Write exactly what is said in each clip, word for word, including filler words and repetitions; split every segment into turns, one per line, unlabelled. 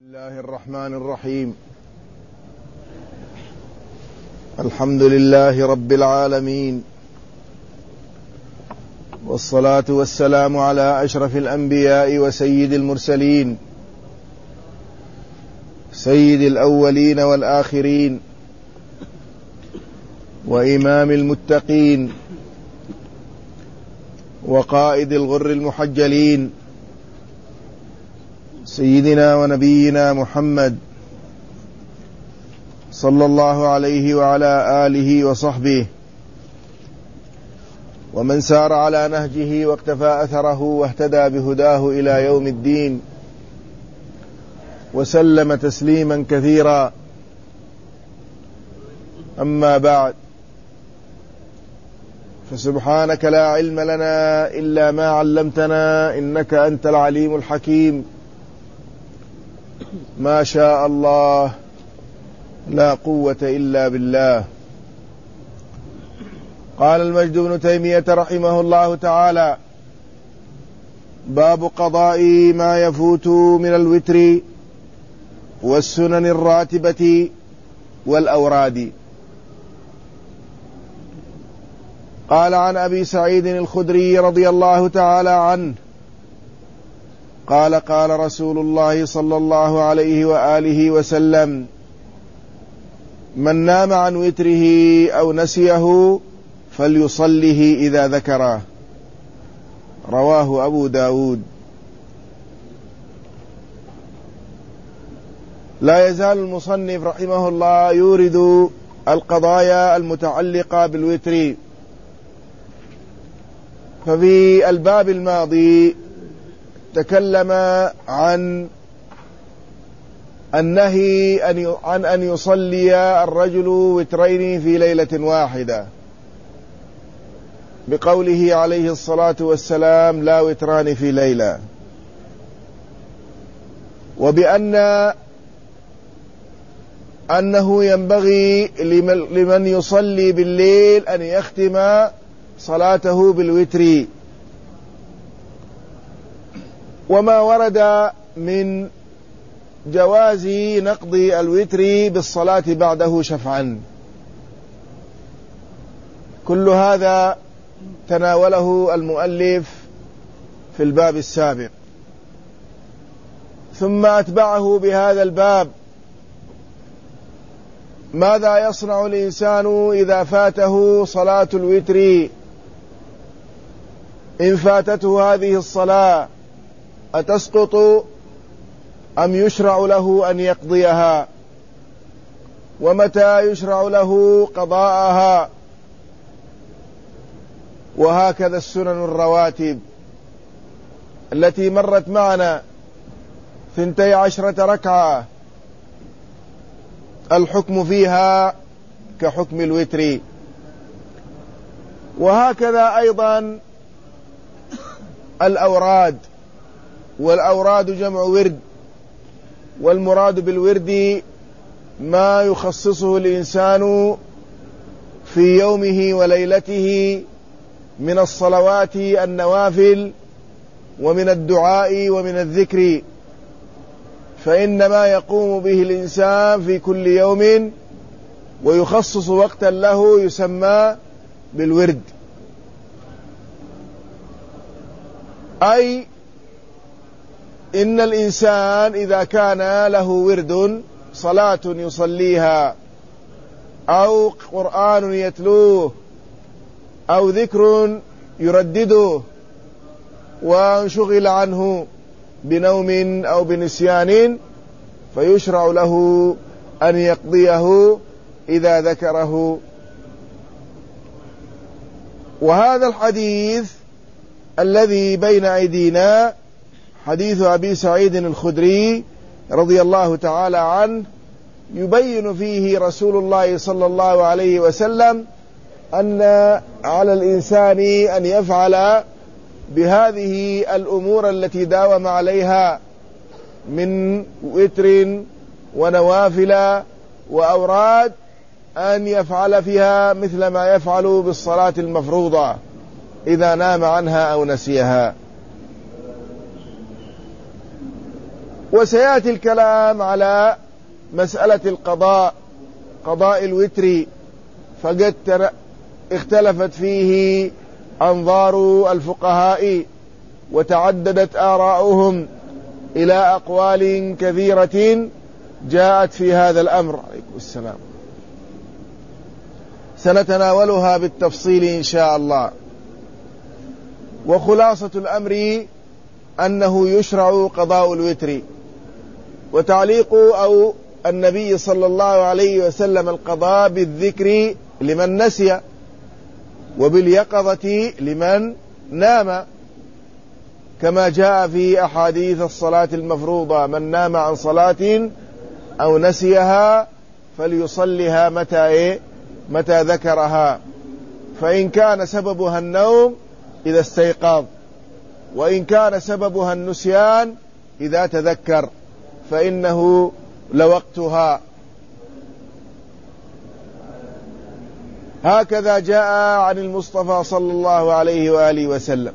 بسم الله الرحمن الرحيم. الحمد لله رب العالمين، والصلاة والسلام على أشرف الأنبياء وسيد المرسلين، سيد الأولين والآخرين، وإمام المتقين، وقائد الغر المحجلين، سيدنا ونبينا محمد صلى الله عليه وعلى آله وصحبه ومن سار على نهجه واقتفى أثره واهتدى بهداه إلى يوم الدين، وسلم تسليما كثيرا. أما بعد، فسبحانك لا علم لنا إلا ما علمتنا إنك أنت العليم الحكيم. ما شاء الله لا قوة إلا بالله. قال المجد بن تيمية رحمه الله تعالى: باب قضاء ما يفوت من الوتر والسنن الراتبة والأوراد. قال عن أبي سعيد الخدري رضي الله تعالى عنه قال: قال رسول الله صلى الله عليه وآله وسلم: من نام عن وتره أو نسيه فليصله إذا ذكره. رواه أبو داود. لا يزال المصنف رحمه الله يورد القضايا المتعلقة بالوتر. ففي الباب الماضي تكلم عن النهي عن أن يصلي الرجل وترين في ليلة واحدة، بقوله عليه الصلاة والسلام: لا وتران في ليلة، وبأن أنه ينبغي لمن يصلي بالليل أن يختم صلاته بالوتر. وما ورد من جواز نقض الوتر بالصلاة بعده شفعا، كل هذا تناوله المؤلف في الباب السابق، ثم أتبعه بهذا الباب: ماذا يصنع الإنسان إذا فاته صلاة الوتر؟ إن فاتته هذه الصلاة أتسقط أم يشرع له أن يقضيها؟ ومتى يشرع له قضاءها؟ وهكذا السنن الرواتب التي مرت معنا ثنتي عشرة ركعة، الحكم فيها كحكم الوتر. وهكذا أيضا الأوراد، والأوراد جمع ورد، والمراد بالورد ما يخصصه الإنسان في يومه وليلته من الصلوات النوافل ومن الدعاء ومن الذكر، فإنما يقوم به الإنسان في كل يوم ويخصص وقتا له يسمى بالورد. أي إن الإنسان إذا كان له ورد، صلاة يصليها أو قرآن يتلوه أو ذكر يردده، وانشغل عنه بنوم أو بنسيان، فيشرع له أن يقضيه إذا ذكره. وهذا الحديث الذي بين أيدينا حديث أبي سعيد الخدري رضي الله تعالى عنه، يبين فيه رسول الله صلى الله عليه وسلم أن على الإنسان أن يفعل بهذه الأمور التي داوم عليها من وتر ونوافل وأوراد، أن يفعل فيها مثل ما يفعل بالصلاة المفروضة إذا نام عنها أو نسيها. وسيأتي الكلام على مسألة القضاء، قضاء الوتر، فقد اختلفت فيه أنظار الفقهاء وتعددت آراؤهم إلى أقوال كثيرة جاءت في هذا الأمر. عليكم السلام. سنتناولها بالتفصيل إن شاء الله. وخلاصة الأمر أنه يشرع قضاء الوتر. وتعليق أو النبي صلى الله عليه وسلم القضاء بالذكر لمن نسي، وباليقظة لمن نام، كما جاء في أحاديث الصلاة المفروضة: من نام عن صلاة أو نسيها فليصلها متى إيه؟ متى ذكرها، فإن كان سببها النوم إذا استيقظ، وإن كان سببها النسيان إذا تذكر فإنه لوقتها. هكذا جاء عن المصطفى صلى الله عليه وآله وسلم.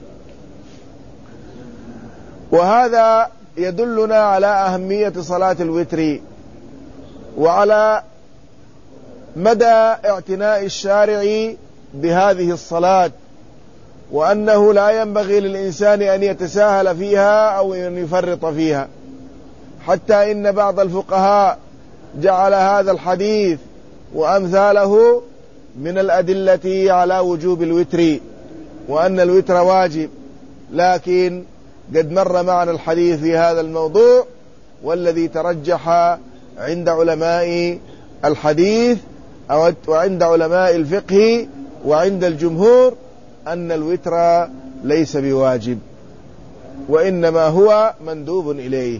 وهذا يدلنا على أهمية صلاة الوتر، وعلى مدى اعتناء الشارع بهذه الصلاة، وأنه لا ينبغي للإنسان أن يتساهل فيها أو أن يفرط فيها، حتى إن بعض الفقهاء جعل هذا الحديث وأمثاله من الأدلة على وجوب الوتر، وأن الوتر واجب. لكن قد مر معنا الحديث في هذا الموضوع، والذي ترجح عند علماء الحديث وعند علماء الفقه وعند الجمهور أن الوتر ليس بواجب، وإنما هو مندوب إليه.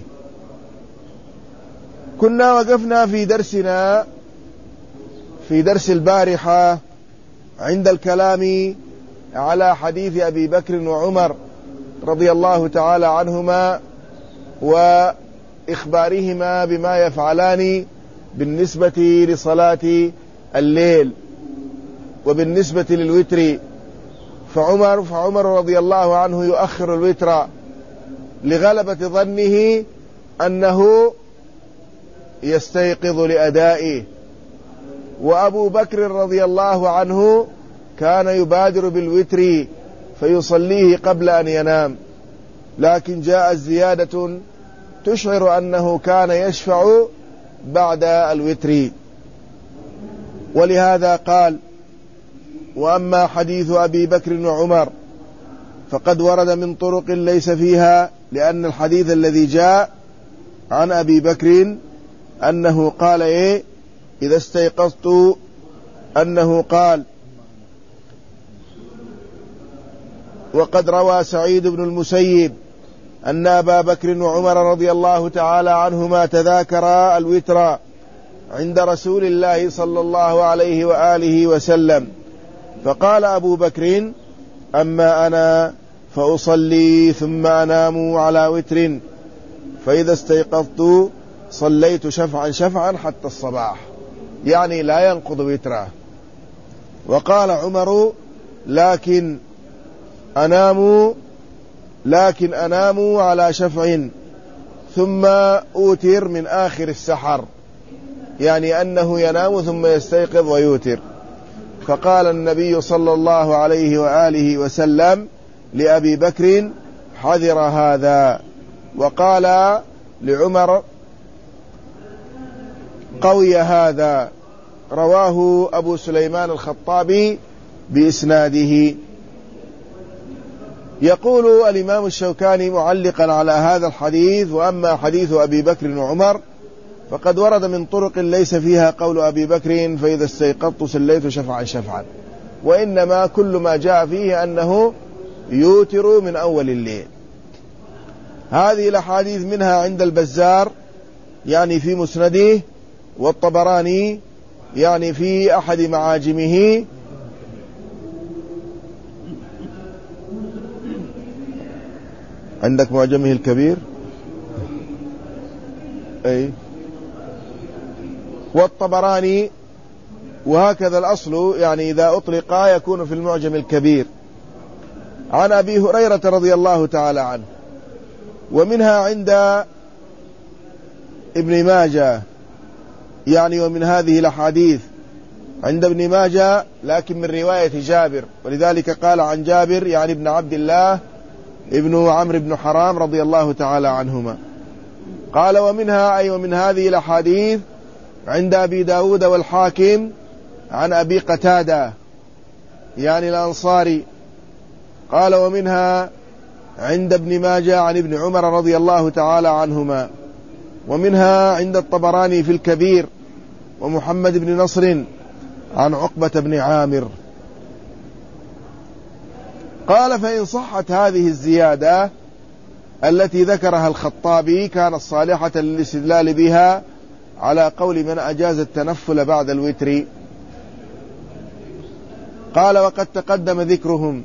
كنا وقفنا في درسنا في درس البارحة عند الكلام على حديث أبي بكر وعمر رضي الله تعالى عنهما، وإخبارهما بما يفعلان بالنسبة لصلاة الليل وبالنسبة للوتر. فعمر فعمر رضي الله عنه يؤخر الوتر لغلبة ظنه أنه يستيقظ لأدائه، وأبو بكر رضي الله عنه كان يبادر بالوتر فيصليه قبل أن ينام، لكن جاءت زيادة تشعر أنه كان يشفع بعد الوتر. ولهذا قال: وأما حديث أبي بكر وعمر فقد ورد من طرق ليس فيها، لأن الحديث الذي جاء عن أبي بكر أنه قال إيه إذا استيقظت، أنه قال: وقد روى سعيد بن المسيب أن أبا بكر وعمر رضي الله تعالى عنهما تذاكرا الوتر عند رسول الله صلى الله عليه وآله وسلم، فقال أبو بكر: أما أنا فأصلي ثم أنام على وتر، فإذا استيقظت صليت شفعا شفعا حتى الصباح، يعني لا ينقض وتره. وقال عمر: لكن أنام لكن أنام على شفع ثم أوتر من آخر السحر، يعني أنه ينام ثم يستيقظ ويوتر. فقال النبي صلى الله عليه وآله وسلم لأبي بكر: حذر هذا. وقال لعمر: قوي هذا. رواه أبو سليمان الخطابي بإسناده. يقول الإمام الشوكاني معلقا على هذا الحديث: وأما حديث أبي بكر وعمر فقد ورد من طرق ليس فيها قول أبي بكر فإذا استيقظت صليت شفعا شفعا، وإنما كل ما جاء فيه أنه يوتر من أول الليل. هذه الأحاديث منها عند البزار يعني في مسنده، والطبراني يعني في أحد معاجمه، عندك معجمه الكبير أي والطبراني، وهكذا الأصل يعني إذا أطلق يكون في المعجم الكبير. عن أبي هريرة رضي الله تعالى عنه. ومنها عند ابن ماجه، يعني ومن هذه الأحاديث عند ابن ماجه لكن من رواية جابر، ولذلك قال عن جابر يعني ابن عبد الله ابن عمرو بن حرام رضي الله تعالى عنهما. قال ومنها أي ومن هذه الأحاديث عند أبي داود والحاكم عن أبي قتادة يعني الأنصاري. قال ومنها عند ابن ماجه عن ابن عمر رضي الله تعالى عنهما. ومنها عند الطبراني في الكبير ومحمد بن نصر عن عقبة بن عامر. قال فإن صحت هذه الزيادة التي ذكرها الخطابي كانت صالحة للاستدلال بها على قول من أجاز التنفل بعد الوتر. قال وقد تقدم ذكرهم،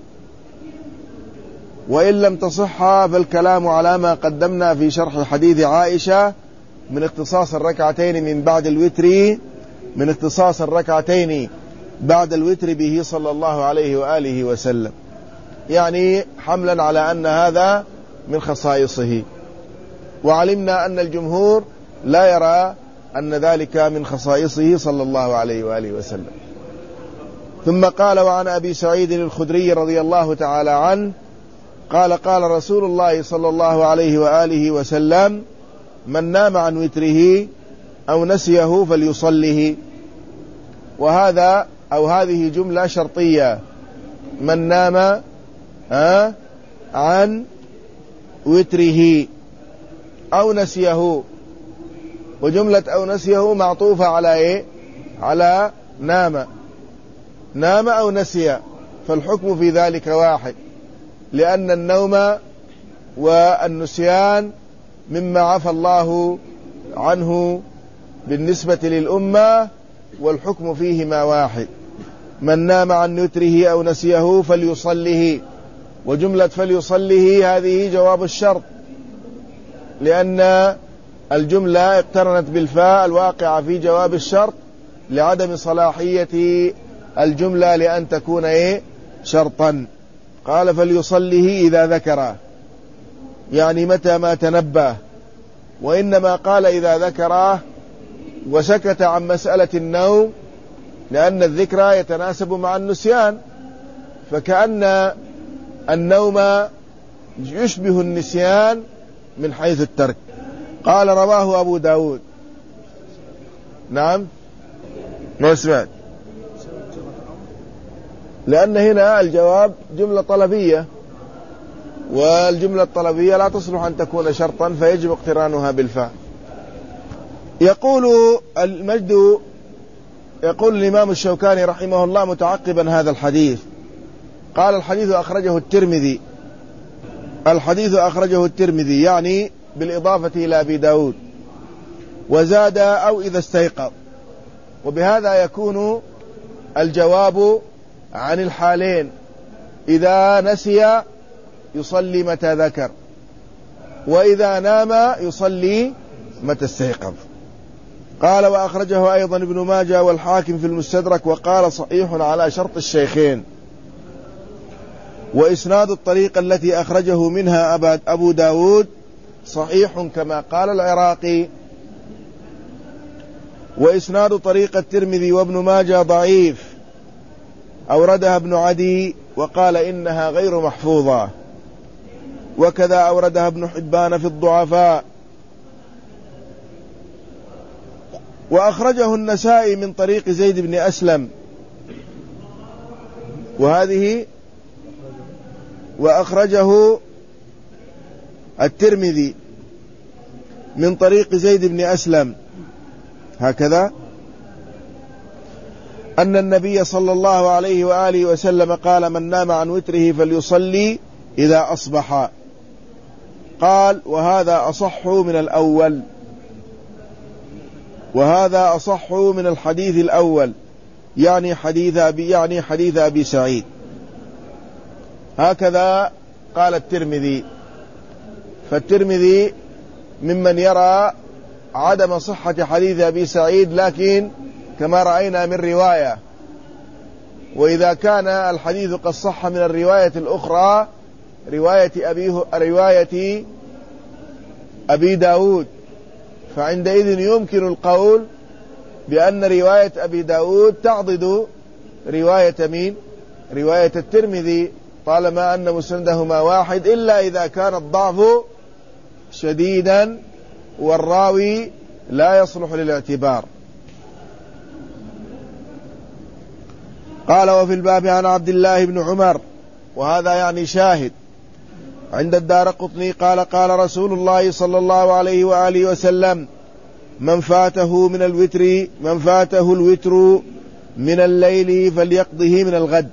وإن لم تصح فالكلام على ما قدمنا في شرح حديث عائشة من اختصاص الركعتين من بعد الوتر من اختصاص الركعتين بعد الوتر به صلى الله عليه وآله وسلم، يعني حملا على أن هذا من خصائصه. وعلمنا أن الجمهور لا يرى أن ذلك من خصائصه صلى الله عليه وآله وسلم. ثم قال وعن أبي سعيد الخدري رضي الله تعالى عنه قال قال رسول الله صلى الله عليه وآله وسلم من نام عن وتره أو نسيه فليصله. وهذا أو هذه جملة شرطية، من نام آه عن وتره أو نسيه، وجملة أو نسيه معطوفة على إيه؟ على نام. نام أو نسي فالحكم في ذلك واحد، لأن النوم والنسيان مما عفى الله عنه بالنسبة للأمة، والحكم فيهما واحد. من نام عن وتره أو نسيه فليصله، وجملة فليصله هذه جواب الشرط، لأن الجملة اقترنت بالفاء الواقعة في جواب الشرط لعدم صلاحية الجملة لأن تكون إيه؟ شرطا. قال فليصله إذا ذكره، يعني متى ما تنبه، وإنما قال إذا ذكره وسكت عن مسألة النوم لأن الذكر يتناسب مع النسيان، فكأن النوم يشبه النسيان من حيث الترك. قال رواه أبو داود. نعم ما سمعت، لأن هنا الجواب جملة طلبية، والجملة الطلبية لا تصلح أن تكون شرطا فيجب اقترانها بالفاء. يقول المجد يقول الإمام الشوكاني رحمه الله متعقبا هذا الحديث، قال الحديث أخرجه الترمذي الحديث أخرجه الترمذي يعني بالإضافة إلى أبي داود، وزاد أو إذا استيقظ. وبهذا يكون الجواب عن الحالين، إذا نسي يصلي متى ذكر، وإذا نام يصلي متى استيقظ. قال وأخرجه أيضا ابن ماجه والحاكم في المستدرك وقال صحيح على شرط الشيخين. وإسناد الطريقة التي أخرجه منها أبو داود صحيح كما قال العراقي. وإسناد طريقة الترمذي وابن ماجه ضعيف، أوردها ابن عدي وقال إنها غير محفوظة، وكذا أوردها ابن حبان في الضعفاء. وأخرجه النسائي من طريق زيد بن أسلم، وهذه وأخرجه الترمذي من طريق زيد بن أسلم هكذا أن النبي صلى الله عليه وآله وسلم قال من نام عن وتره فليصلي إذا أصبح. قال وهذا أصح من الأول، وهذا أصح من الحديث الأول يعني حديث أبي يعني حديث أبي سعيد. هكذا قال الترمذي. فالترمذي ممن يرى عدم صحة حديث أبي سعيد، لكن كما رأينا من رواية، وإذا كان الحديث قد صح من الرواية الأخرى رواية أبي, رواية أبي داود فعندئذ يمكن القول بأن رواية أبي داود تعضد رواية مين؟ رواية الترمذي، طالما أن مسندهما واحد، إلا إذا كان الضعف شديدا والراوي لا يصلح للاعتبار. قال وفي الباب عن عبد الله بن عمر، وهذا يعني شاهد عند الدارقطني قال قال رسول الله صلى الله عليه وآله وسلم: من فاته من الوتر من فاته الوتر من الليل فليقضه من الغد.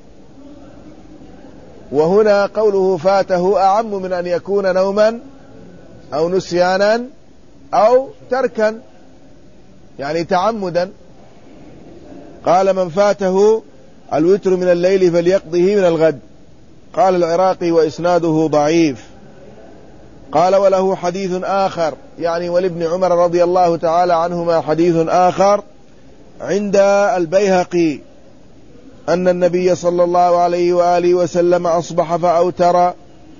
وهنا قوله فاته أعم من أن يكون نوما أو نسيانا أو تركا، يعني تعمدا. قال من فاته الوتر من الليل فليقضه من الغد. قال العراقي وإسناده ضعيف. قال وله حديث آخر، يعني ولابن عمر رضي الله تعالى عنهما حديث آخر عند البيهقي أن النبي صلى الله عليه وآله وسلم أصبح فأوتر.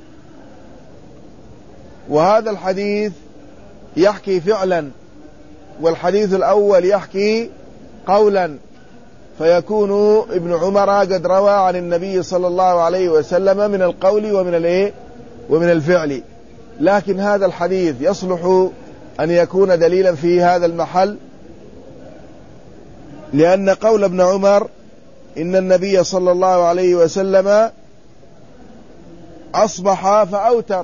وهذا الحديث يحكي فعلا، والحديث الأول يحكي قولا، فيكون ابن عمر قد روى عن النبي صلى الله عليه وسلم من القول ومن الايه ومن الفعل. لكن هذا الحديث يصلح أن يكون دليلا في هذا المحل، لأن قول ابن عمر إن النبي صلى الله عليه وسلم أصبح فأوتر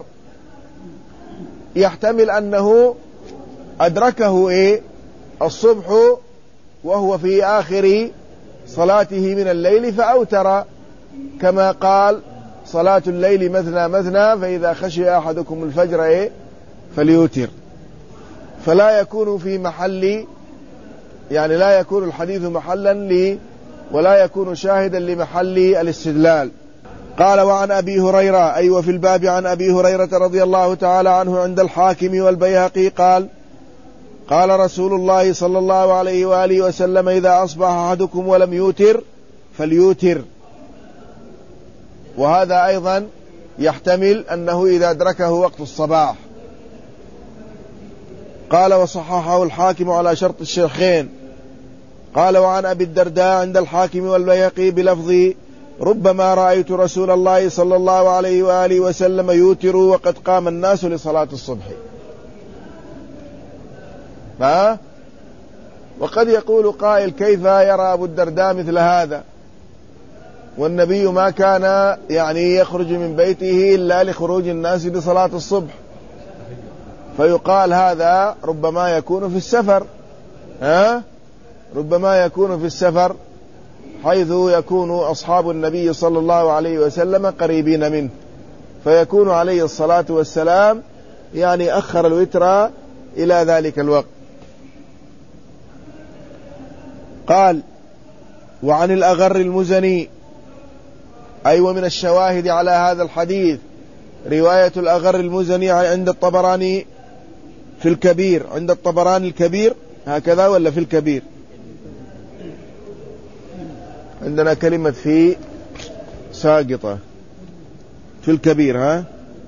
يحتمل أنه أدركه إيه الصبح وهو في آخر صلاته من الليل فأوتر، كما قال صلاة الليل مثنى مثنى فإذا خشي أحدكم الفجر إيه فليوتر. فلا يكون في محل، يعني لا يكون الحديث محلا لي ولا يكون شاهدا لمحل الاستدلال. قال وعن أبي هريرة، أي وفي الباب عن أبي هريرة رضي الله تعالى عنه عند الحاكم والبيهقي قال قال رسول الله صلى الله عليه وآله وسلم: إذا أصبح أحدكم ولم يوتر فليوتر. وهذا أيضا يحتمل أنه إذا أدركه وقت الصباح. قال وصححه الحاكم على شرط الشيخين. قال وعن أبي الدرداء عند الحاكم والبيهقي بلفظ: ربما رأيت رسول الله صلى الله عليه وآله وسلم يوتر وقد قام الناس لصلاة الصبح. ها؟ وقد يقول قائل: كيف يرى أبو الدرداء مثل هذا والنبي ما كان يعني يخرج من بيته إلا لخروج الناس لصلاة الصبح؟ فيقال هذا ربما يكون في السفر، ها؟ ربما يكون في السفر حيث يكون أصحاب النبي صلى الله عليه وسلم قريبين منه، فيكون عليه الصلاة والسلام يعني أخر الوتر إلى ذلك الوقت. قال وعن الأغر المزني، أي ومن الشواهد على هذا الحديث رواية الأغر المزني عند الطبراني في الكبير، عند الطبراني الكبير هكذا ولا في الكبير؟ عندنا كلمة في ساقطة في الكبير، ها؟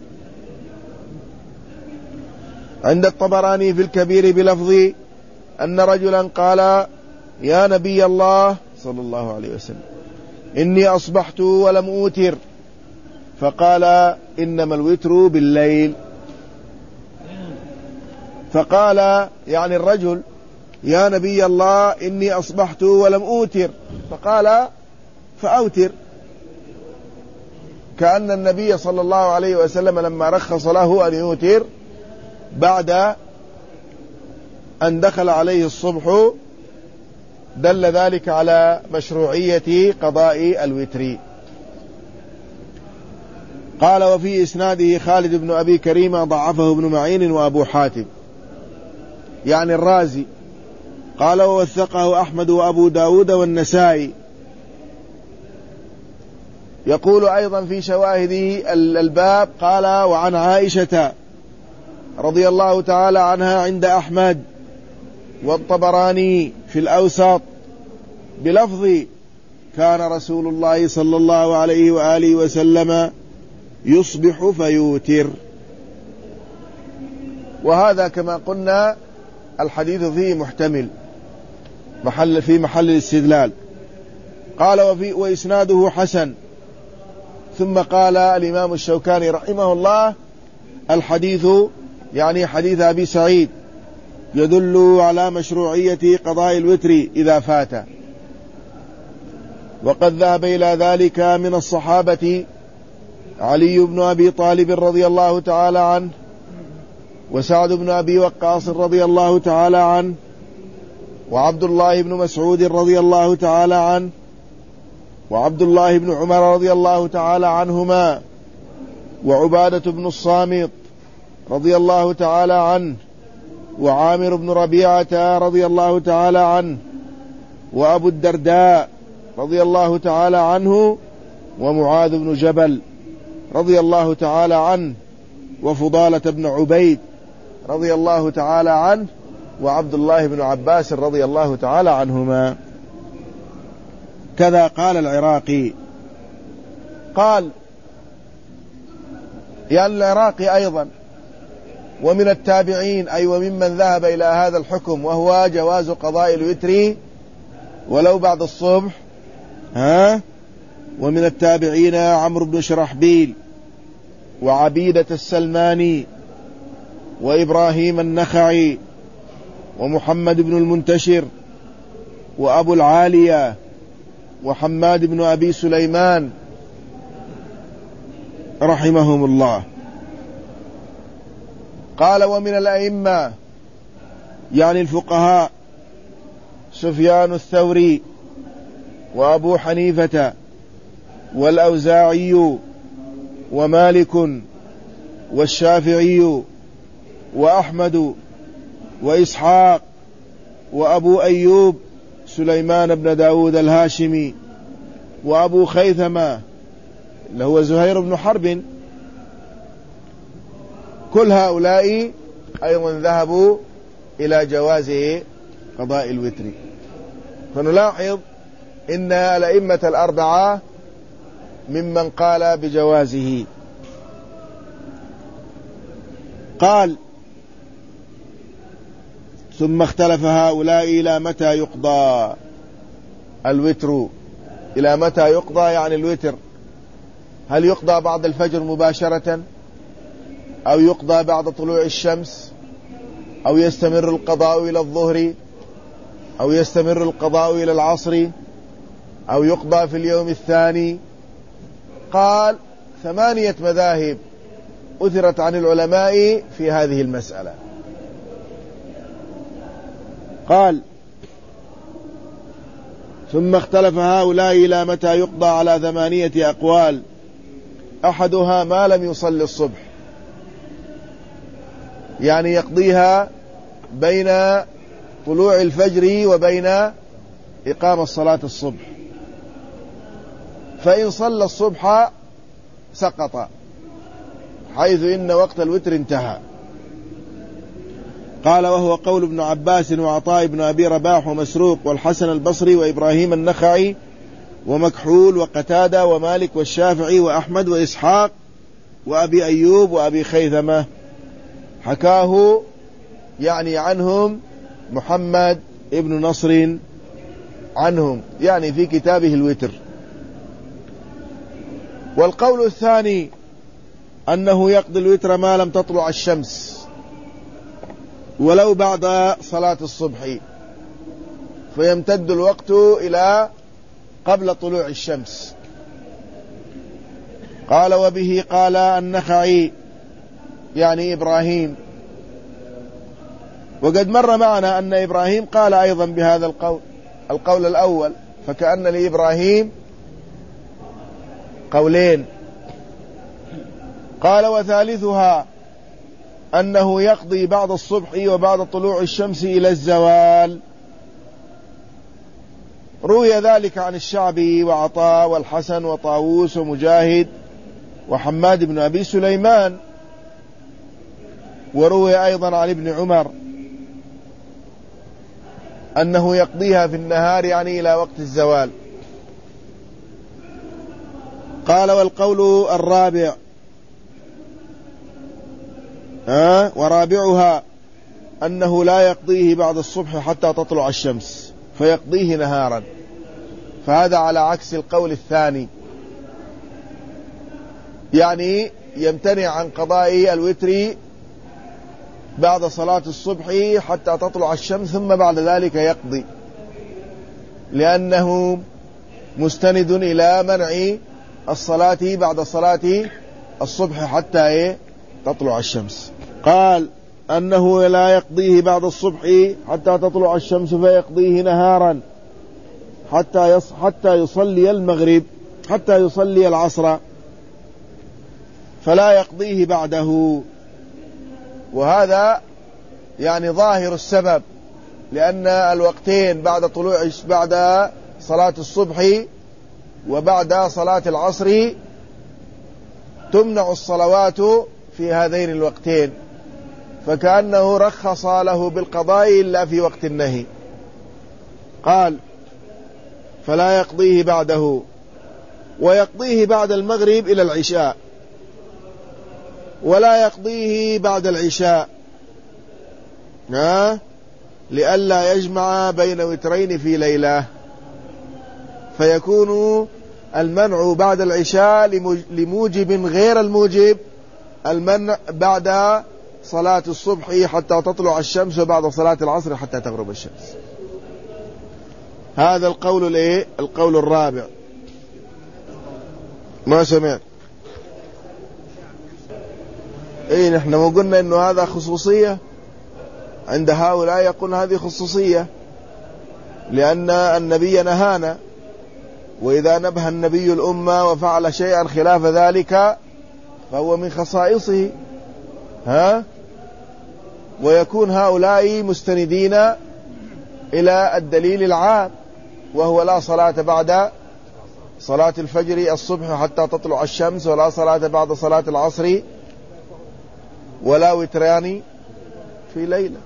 عند الطبراني في الكبير بلفظ أن رجلا قال: يا نبي الله صلى الله عليه وسلم، إني أصبحت ولم أوتر. فقال: إنما الوتر بالليل. فقال يعني الرجل: يا نبي الله إني أصبحت ولم أوتر. فقال: فأوتر. كأن النبي صلى الله عليه وسلم لما رخص له أن يوتر بعد أن دخل عليه الصبح دل ذلك على مشروعية قضاء الوتر. قال وفي إسناده خالد بن أبي كريمة ضعفه ابن معين وأبو حاتم، يعني الرازي. قال ووثقه أحمد وأبو داود والنسائي. يقول أيضا في شواهده الباب قال وعن عائشة رضي الله تعالى عنها عند أحمد والطبراني في الأوسط بلفظ: كان رسول الله صلى الله عليه وآله وسلم يصبح فيوتر. وهذا كما قلنا الحديث فيه محتمل محل في محل الاستدلال. قال وفي وإسناده حسن. ثم قال الإمام الشوكاني رحمه الله الحديث يعني حديث أبي سعيد يدل على مشروعية قضاء الوتر إذا فات، وقد ذهب إلى ذلك من الصحابة علي بن أبي طالب رضي الله تعالى عنه، وسعد بن أبي وقاص رضي الله تعالى عنه، وعبد الله بن مسعود رضي الله تعالى عنه، وعبد الله بن عمر رضي الله تعالى عنهما، وعبادة بن الصامت رضي الله تعالى عنه، وعامر بن ربيعة رضي الله تعالى عنه، وأبو الدرداء رضي الله تعالى عنه، ومعاذ بن جبل رضي الله تعالى عنه، وفضالة بن عبيد رضي الله تعالى عنه، وعبد الله بن عباس رضي الله تعالى عنهما. كذا قال العراقي. قال يعني العراقي أيضا ومن التابعين أي وممن ذهب إلى هذا الحكم وهو جواز قضاء الوتر ولو بعد الصبح، ها ومن التابعين عمرو بن شرحبيل وعبيدة السلماني وإبراهيم النخعي ومحمد بن المنتشر وأبو العالية وحماد بن أبي سليمان رحمهم الله. قال ومن الأئمة يعني الفقهاء سفيان الثوري وأبو حنيفة والأوزاعي ومالك والشافعي وأحمد وإسحاق وأبو أيوب سليمان بن داود الهاشمي وأبو خيثمة اللي هو زهير بن حرب. كل هؤلاء أيضا ذهبوا إلى جواز قضاء الوتر. فنلاحظ إن الأئمة الأربعة ممن قال بجوازه. قال ثم اختلف هؤلاء إلى متى يقضى الوتر. إلى متى يقضى يعني الوتر؟ هل يقضى بعد الفجر مباشرة أو يقضى بعد طلوع الشمس أو يستمر القضاء إلى الظهر أو يستمر القضاء إلى العصر أو يقضى في اليوم الثاني؟ قال ثمانية مذاهب أثرت عن العلماء في هذه المسألة. قال ثم اختلف هؤلاء إلى متى يقضى على ثمانية أقوال. أحدها ما لم يصلي الصبح، يعني يقضيها بين طلوع الفجر وبين إقامة صلاة الصبح، فإن صلى الصبح سقط حيث إن وقت الوتر انتهى. قال وهو قول ابن عباس وعطاء بن أبي رباح ومسروق والحسن البصري وإبراهيم النخعي ومكحول وقتادة ومالك والشافعي وأحمد وإسحاق وأبي أيوب وأبي خيثمة. حكاه يعني عنهم محمد ابن نصر عنهم يعني في كتابه الوتر. والقول الثاني أنه يقضي الوتر ما لم تطلع الشمس ولو بعد صلاة الصبح، فيمتد الوقت إلى قبل طلوع الشمس. قال وبه قال النخعي يعني إبراهيم. وقد مر معنا أن إبراهيم قال أيضا بهذا القول القول الأول، فكأن لإبراهيم قولين. قال وثالثها أنه يقضي بعد الصبح وبعد طلوع الشمس إلى الزوال. روي ذلك عن الشعبي وعطاء والحسن وطاووس ومجاهد وحماد بن أبي سليمان. وروي أيضا عن ابن عمر أنه يقضيها في النهار يعني إلى وقت الزوال. قال والقول الرابع آه ورابعها أنه لا يقضيه بعد الصبح حتى تطلع الشمس فيقضيه نهارا، فهذا على عكس القول الثاني، يعني يمتنع عن قضاء الوتر بعد صلاة الصبح حتى تطلع الشمس ثم بعد ذلك يقضي، لأنه مستند إلى منع الصلاة بعد صلاة الصبح حتى تطلع الشمس. قال أنه لا يقضيه بعد الصبح حتى تطلع الشمس فيقضيه نهارا حتى يص حتى يصلي المغرب حتى يصلي العصر، فلا يقضيه بعده. وهذا يعني ظاهر السبب، لأن الوقتين بعد طلوع بعد صلاة الصبح وبعد صلاة العصر تمنع الصلوات في هذين الوقتين، فكأنه رخص له بالقضاء إلا في وقت النهي. قال فلا يقضيه بعده، ويقضيه بعد المغرب إلى العشاء، ولا يقضيه بعد العشاء ها لئلا يجمع بين وترين في ليلة، فيكون المنع بعد العشاء لموجب غير الموجب المنع بعد صلاة الصبح حتى تطلع الشمس وبعد صلاة العصر حتى تغرب الشمس. هذا القول الايه القول الرابع. ما سمعت؟ ايه نحن ما قلنا انه هذا خصوصية عند هؤلاء، يقول هذه خصوصية لأن النبي نهانا، وإذا نبه النبي الأمة وفعل شيئا خلاف ذلك فهو من خصائصه، ها ويكون هؤلاء مستندين إلى الدليل العام، وهو لا صلاة بعد صلاة الفجر الصبح حتى تطلع الشمس، ولا صلاة بعد صلاة العصر، ولا وتران في ليلة.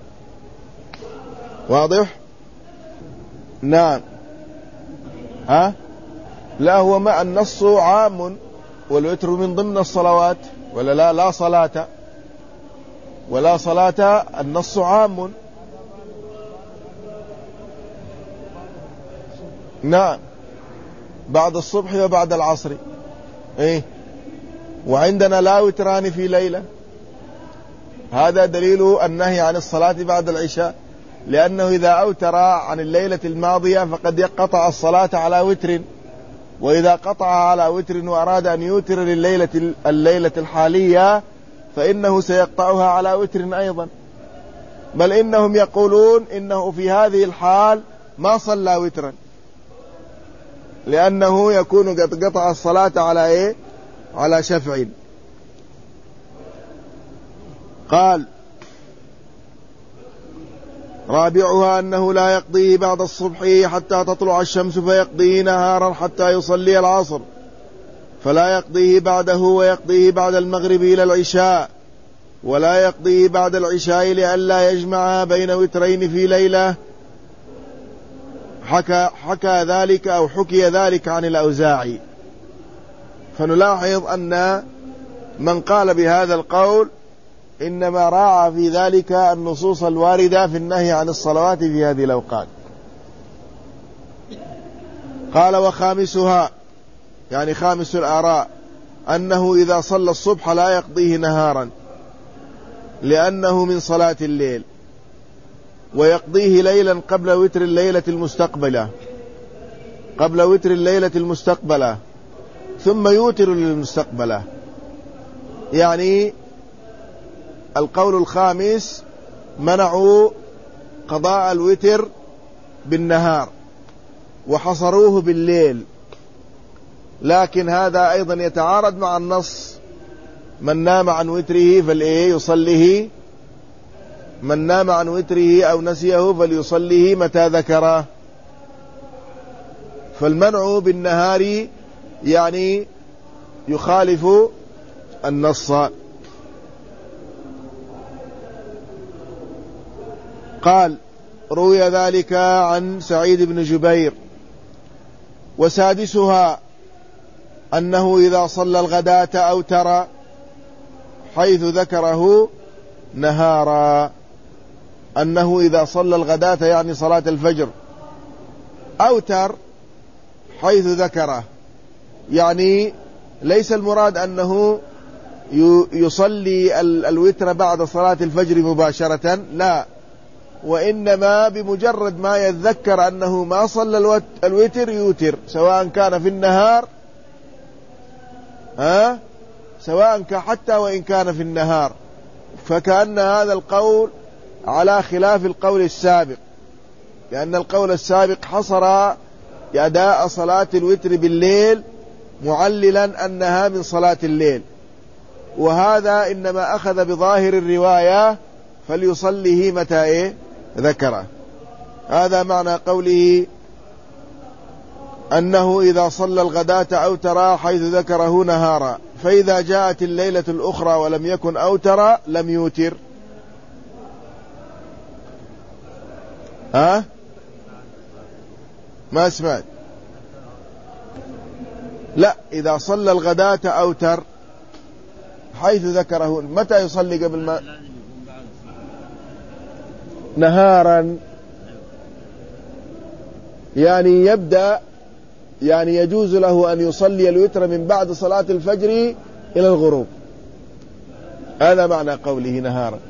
واضح؟ نعم. ها لا، هو مع النص عام، والوتر من ضمن الصلوات، ولا لا لا صلاة ولا صلاة النص عام. نعم، بعد الصبح وبعد العصر. ايه وعندنا لا وتران في ليلة، هذا دليل النهي عن الصلاة بعد العشاء، لأنه إذا أوتر عن الليلة الماضية فقد يقطع الصلاة على وتر، وإذا قطع على وتر وأراد أن يوتر لليلة الليلة الحالية فإنه سيقطعها على وتر أيضا، بل إنهم يقولون إنه في هذه الحال ما صلى وترا، لأنه يكون قد قطع الصلاة على إيه؟ على شفع. قال رابعها أنه لا يقضيه بعد الصبح حتى تطلع الشمس فيقضيه نهارا حتى يصلي العصر، فلا يقضيه بعده، ويقضيه بعد المغرب إلى العشاء، ولا يقضيه بعد العشاء لئلا يجمع بين وترين في ليلة. حكى, حكى ذلك أو حكي ذلك عن الأوزاعي. فنلاحظ أن من قال بهذا القول إنما راعى في ذلك النصوص الواردة في النهي عن الصلوات في هذه الأوقات. قال وخامسها، يعني خامس الآراء، أنه إذا صلى الصبح لا يقضيه نهارا لأنه من صلاة الليل، ويقضيه ليلا قبل وتر الليلة المستقبلة قبل وتر الليلة المستقبلة ثم يوتر للمستقبلة. يعني القول الخامس منعوا قضاء الوتر بالنهار وحصروه بالليل، لكن هذا أيضا يتعارض مع النص: من نام عن وتره فلإيه يصليه من نام عن وتره أو نسيه فليصليه متى ذكره. فالمنع بالنهار يعني يخالف النص. قال روي ذلك عن سعيد بن جبير. وسادسها أنه إذا صلى الغداة أوتر حيث ذكره نهارا، أنه إذا صلى الغداة يعني صلاة الفجر أوتر حيث ذكره، يعني ليس المراد أنه يصلي الوتر بعد صلاة الفجر مباشرة، لا، وإنما بمجرد ما يتذكر أنه ما صلى الوتر يوتر، سواء كان في النهار ها سواء كان حتى وإن كان في النهار. فكأن هذا القول على خلاف القول السابق، لأن القول السابق حصر أداء صلاة الوتر بالليل معللا أنها من صلاة الليل، وهذا إنما أخذ بظاهر الرواية فليصليه متى إيه ذكره. هذا معنى قوله أنه إذا صلى الغداة أوتر حيث ذكره نهارا، فإذا جاءت الليلة الأخرى ولم يكن أوتر لم يوتر. ها ما سمعت؟ لا، إذا صلى الغداة أوتر حيث ذكره. متى يصلي قبل ما نهارا؟ يعني يبدأ يعني يجوز له أن يصلي الوتر من بعد صلاة الفجر إلى الغروب، هذا معنى قوله نهارا.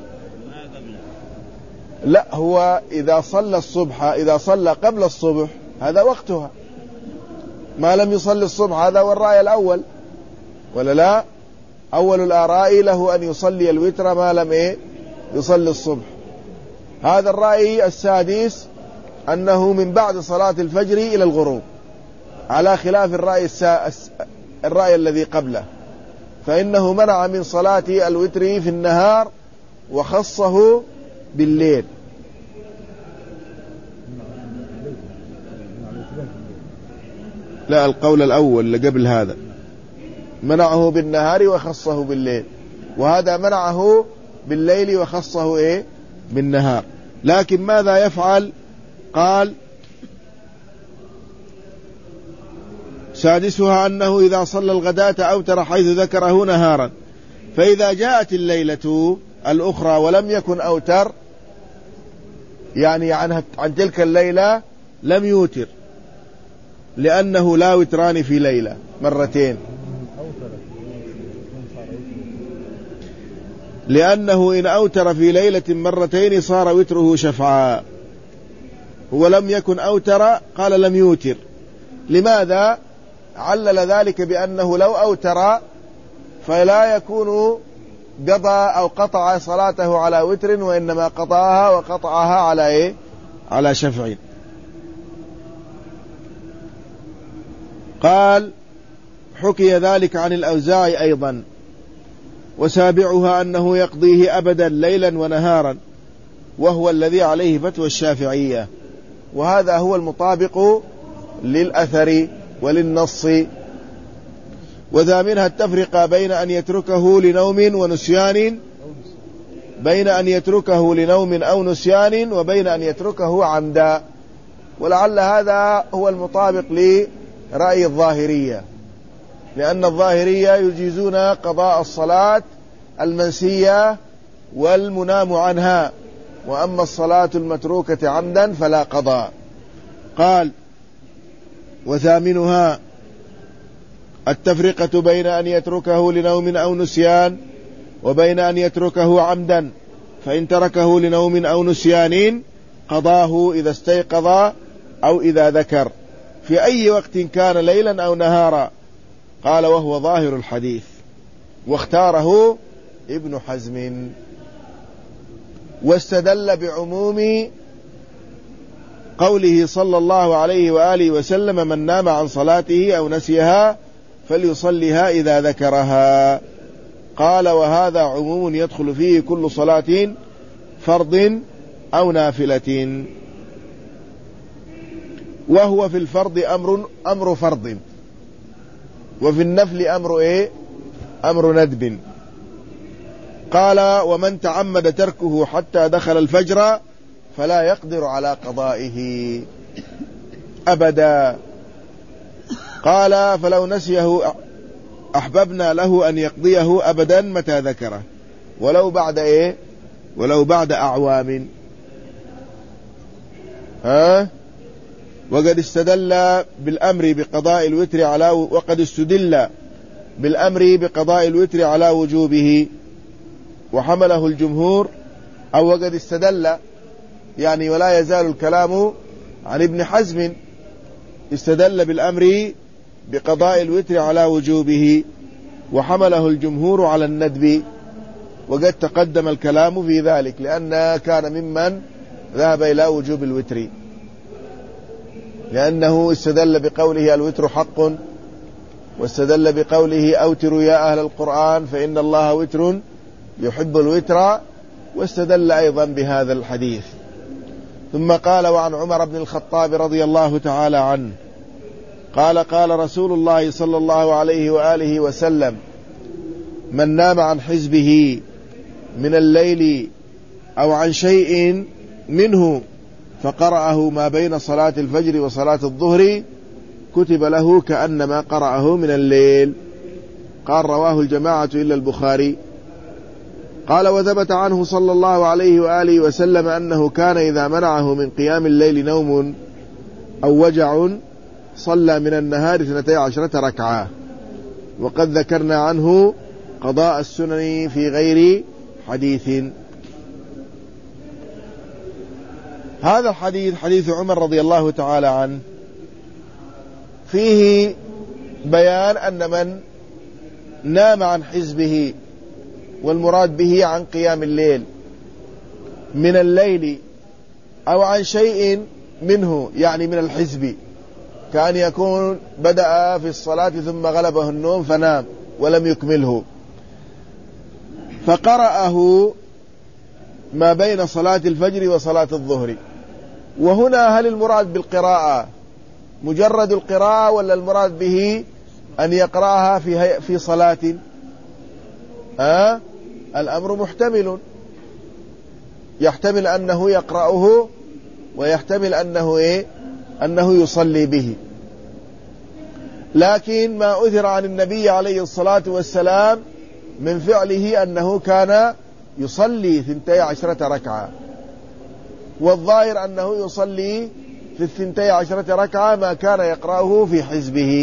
لا، هو إذا صلى الصبح، إذا صلى قبل الصبح هذا وقتها، ما لم يصلي الصبح هذا هو الرأي الأول، ولا لا؟ أول الآراء له أن يصلي الوتر ما لم إيه يصلي الصبح. هذا الرأي السادس أنه من بعد صلاة الفجر إلى الغروب، على خلاف الرأي السا... الرأي الذي قبله، فإنه منع من صلاة الوتر في النهار وخصه بالليل. لا، القول الأول اللي قبل هذا منعه بالنهار وخصه بالليل، وهذا منعه بالليل وخصه إيه بالنهار. لكن ماذا يفعل؟ قال سادسها أنه إذا صلى الغداة أوتر حيث ذكره نهارا، فإذا جاءت الليلة الأخرى ولم يكن أوتر، يعني عن, عن تلك الليلة لم يوتر، لأنه لا وتران في ليلة مرتين، لأنه إن أوتر في ليلة مرتين صار وتره شفعا، هو لم يكن أوتر قال لم يوتر. لماذا؟ علل ذلك بأنه لو أوتر فلا يكون قضى أو قطع صلاته على وتر، وإنما قطعها وقطعها على إيه؟ على شفع. قال حكي ذلك عن الأوزاعي أيضا، وسابعها أنه يقضيه أبدا ليلا ونهارا، وهو الذي عليه فتوى الشافعية، وهذا هو المطابق للأثر وللنص. وذا منها التفرقة بين أن يتركه لنوم ونسيان بين أن يتركه لنوم أو نسيان وبين أن يتركه عمدا، ولعل هذا هو المطابق لرأي الظاهرية، لأن الظاهرية يجيزون قضاء الصلاة المنسية والمنام عنها، وأما الصلاة المتروكة عمدا فلا قضاء. قال وثامنها التفرقة بين أن يتركه لنوم أو نسيان وبين أن يتركه عمدا، فإن تركه لنوم أو نسيان قضاه إذا استيقظ أو إذا ذكر في أي وقت كان ليلا أو نهارا. قال وهو ظاهر الحديث، واختاره ابن حزم، واستدل بعموم قوله صلى الله عليه وآله وسلم من نام عن صلاته أو نسيها فليصليها إذا ذكرها. قال وهذا عموم يدخل فيه كل صلاة فرض أو نافلة، وهو في الفرض أمر أمر فرض، وفي النفل أمر إيه أمر ندب. قال ومن تعمد تركه حتى دخل الفجر فلا يقدر على قضائه أبدا. قال فلو نسيه أحببنا له أن يقضيه أبدا متى ذكره، ولو بعد إيه ولو بعد أعوام. ها وقد استدل بالأمر بقضاء الوتر على وقد استدل بالأمر بقضاء الوتر على وجوبه وحمله الجمهور، أو وقد استدل يعني ولا يزال الكلام عن ابن حزم، استدل بالأمر بقضاء الوتر على وجوبه وحمله الجمهور على الندب، وقد تقدم الكلام في ذلك لأن كان ممن ذهب إلى وجوب الوتر، لأنه استدل بقوله الوتر حق، واستدل بقوله أوتروا يا أهل القرآن فإن الله وتر يحب الوتر، واستدل أيضا بهذا الحديث. ثم قال وعن عمر بن الخطاب رضي الله تعالى عنه قال قال رسول الله صلى الله عليه وآله وسلم من نام عن حزبه من الليل أو عن شيء منه فقرأه ما بين صلاة الفجر وصلاة الظهر كتب له كأنما قرأه من الليل. قال رواه الجماعة إلا البخاري. قال وثبت عنه صلى الله عليه وآله وسلم أنه كان إذا منعه من قيام الليل نوم أو وجع صلى من النهار اثنتي عشرة ركعة، وقد ذكرنا عنه قضاء السنن في غير حديث. هذا الحديث حديث عمر رضي الله تعالى عنه فيه بيان أن من نام عن حزبه، والمراد به عن قيام الليل من الليل أو عن شيء منه يعني من الحزب، كان يكون بدأ في الصلاة ثم غلبه النوم فنام ولم يكمله، فقرأه ما بين صلاة الفجر وصلاة الظهر. وهنا هل المراد بالقراءة مجرد القراءة ولا المراد به أن يقرأها في في صلاة؟ أه؟ الأمر محتمل، يحتمل أنه يقرأه ويحتمل أنه إيه؟ أنه يصلي به. لكن ما أثر عن النبي عليه الصلاة والسلام من فعله أنه كان يصلي ثنتي عشرة ركعة، والظاهر أنه يصلي في الثنتي عشرة ركعة ما كان يقرأه في حزبه.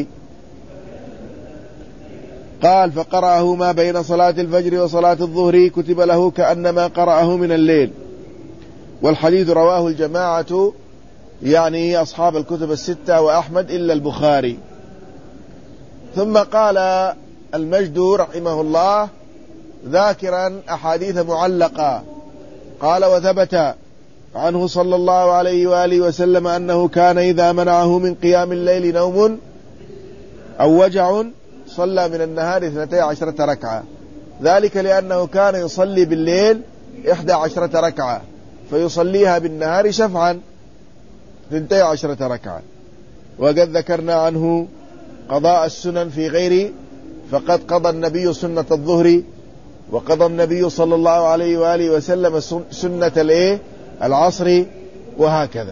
قال فقرأه ما بين صلاة الفجر وصلاة الظهر كتب له كأنما قرأه من الليل. والحديث رواه الجماعة يعني أصحاب الكتب الستة وأحمد إلا البخاري. ثم قال المجد رحمه الله ذاكرا أحاديث معلقة قال وثبت عنه صلى الله عليه وآله وسلم أنه كان إذا منعه من قيام الليل نوم أو وجع صلى من النهار اثنتي عشرة ركعة، ذلك لأنه كان يصلي بالليل إحدى عشرة ركعة فيصليها بالنهار شفعا اثنتي عشرة ركعة. وقد ذكرنا عنه قضاء السنن في غير، فقد قضى النبي سنة الظهر، وقضى النبي صلى الله عليه وآله وسلم سنة الايه العصر، وهكذا.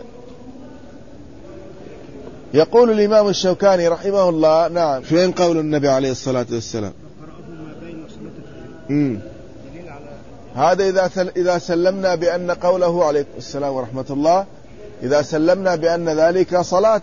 يقول الإمام الشوكاني رحمه الله نعم فين قول النبي عليه الصلاة والسلام مم. هذا إذا إذا سلمنا بأن قوله عليه السلام ورحمة الله إذا سلمنا بأن ذلك صلاة،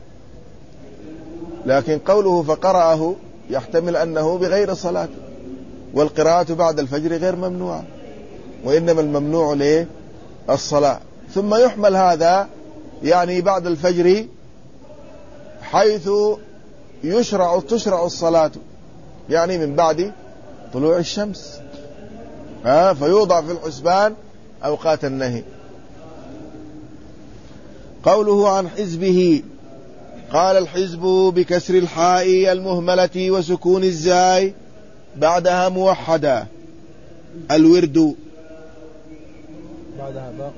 لكن قوله فقرأه يحتمل أنه بغير صلاة، والقراءة بعد الفجر غير ممنوعة، وإنما الممنوع له الصلاة. ثم يحمل هذا يعني بعد الفجر حيث يشرع تشرع الصلاة، يعني من بعد طلوع الشمس، ها فيوضع في الحسبان أوقات النهي. قوله عن حزبه قال الحزب بكسر الحاء المهملة وسكون الزاي بعدها موحدة. الورد بعدها باء.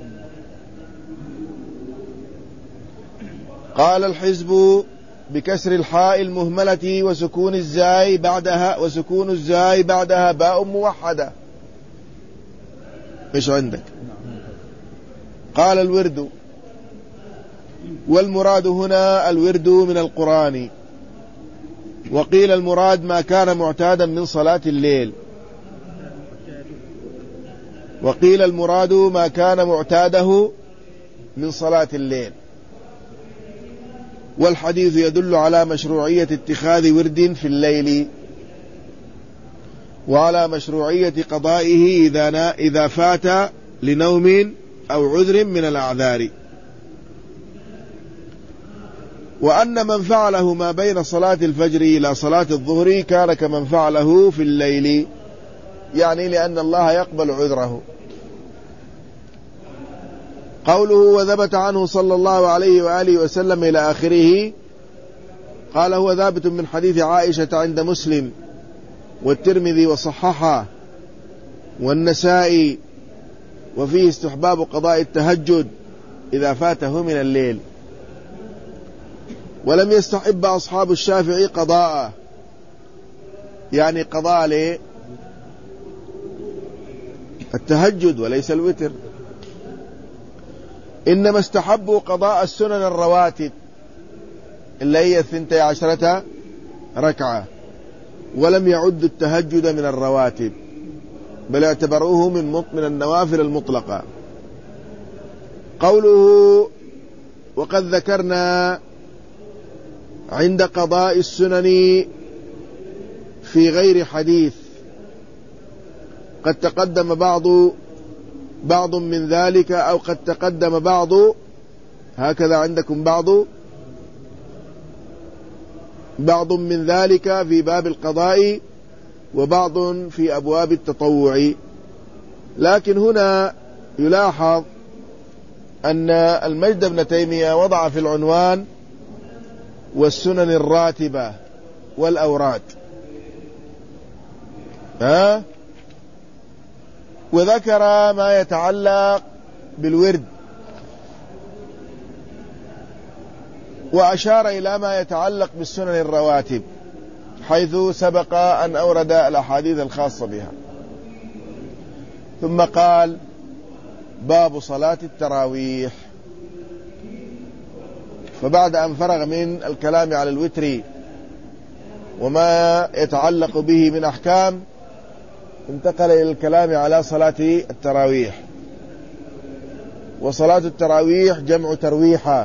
قال الحزب بكسر الحاء المهملة وسكون الزاي بعدها وسكون الزاي بعدها باء موحدة. ايش عندك؟ قال الورد، والمراد هنا الورد من القرآن، وقيل المراد ما كان معتادا من صلاة الليل، وقيل المراد ما كان معتاده من صلاة الليل. والحديث يدل على مشروعية اتخاذ ورد في الليل، وعلى مشروعية قضائه إذا إذا فات لنوم أو عذر من الأعذار، وأن من فعله ما بين صلاة الفجر إلى صلاة الظهر كان كمن فعله في الليل، يعني لأن الله يقبل عذره. قوله وثبت عنه صلى الله عليه وآله وسلم إلى آخره، قال هو ثابت من حديث عائشة عند مسلم والترمذي وصححه والنسائي، وفيه استحباب قضاء التهجد إذا فاته من الليل. ولم يستحب أصحاب الشافعي قضاءه، يعني قضاء ليه التهجد وليس الوتر، إنما استحبوا قضاء السنن الرواتب اللي هي الثنتي عشرة ركعة، ولم يعد التهجد من الرواتب، بل اعتبروه من من النوافل المطلقة. قوله وقد ذكرنا عند قضاء السنن في غير حديث، قد تقدم بعض بعض من ذلك، أو قد تقدم بعض، هكذا عندكم بعض بعض من ذلك في باب القضاء، وبعض في أبواب التطوع. لكن هنا يلاحظ أن المجد بن تيمية وضع في العنوان والسنن الراتبة والأوراد، ها؟ وذكر ما يتعلق بالورد، وأشار إلى ما يتعلق بالسنن الرواتب، حيث سبق أن أورد الأحاديث الخاصة بها. ثم قال باب صلاة التراويح. فبعد أن فرغ من الكلام على الوتر وما يتعلق به من أحكام، انتقل إلى الكلام على صلاة التراويح. وصلاة التراويح جمع ترويحة،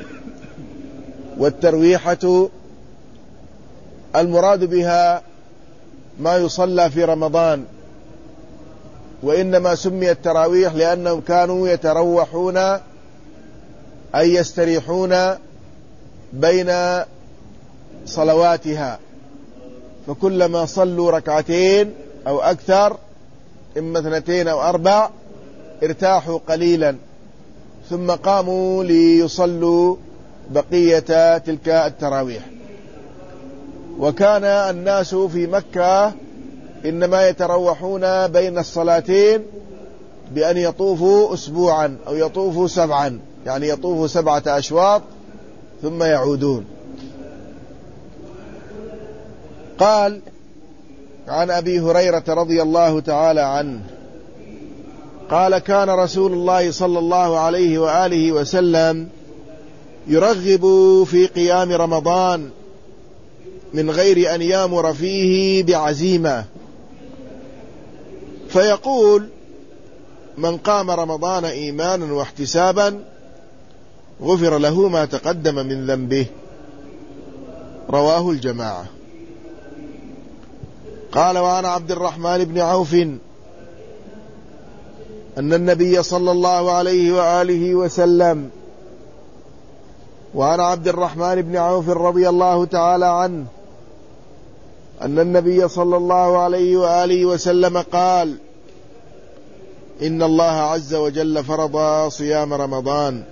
والترويحة المراد بها ما يصلى في رمضان، وإنما سمي التراويح لأنهم كانوا يتروحون أي يستريحون بين صلواتها، فكلما صلوا ركعتين أو أكثر، إما اثنتين أو أربع، ارتاحوا قليلا ثم قاموا ليصلوا بقية تلك التراويح. وكان الناس في مكة إنما يتروحون بين الصلاتين بأن يطوفوا أسبوعا أو يطوفوا سبعا، يعني يطوفوا سبعة أشواط ثم يعودون. قال عن أبي هريرة رضي الله تعالى عنه قال كان رسول الله صلى الله عليه وآله وسلم يرغب في قيام رمضان من غير أن يامر فيه بعزيمة، فيقول من قام رمضان إيمانا واحتسابا غفر له ما تقدم من ذنبه. رواه الجماعة. قال وعن عبد الرحمن بن عوف أن النبي صلى الله عليه وآله وسلم وعن عبد الرحمن بن عوف رضي الله تعالى عنه أن النبي صلى الله عليه وآله وسلم قال إن الله عز وجل فرض صيام رمضان